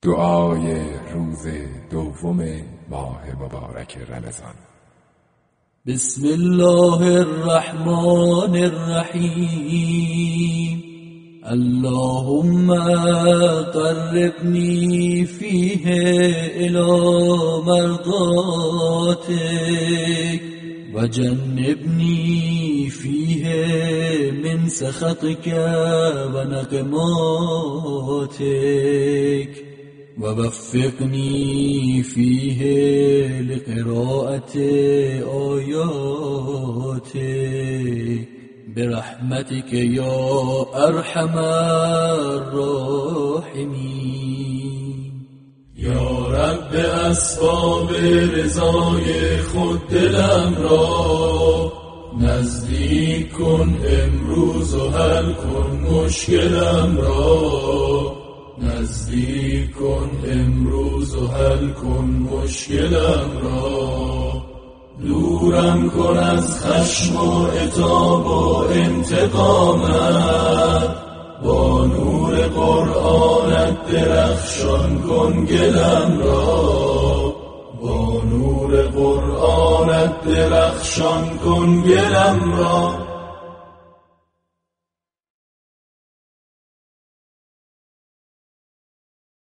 دعای روز دوم ماه مبارک رمضان. بسم الله الرحمن الرحیم. اللهم قربني فيه إلى مرضاتك وجنبني فيه من سخطك ونقماتك ووفقني فيه لقراءة آياتك برحمتك یا ارحم الراحمین. یا رب اسباب رضای خود دلم را نزدیک کن امروز و حل کن مشکلم را، نزدیک کن امروز و حل کن مشکلم را. دورم کن از خشم و عتاب و انتقامت، با نور قرآنت درخشان کن گلم را، با نور قرآنت درخشان کن گلم را.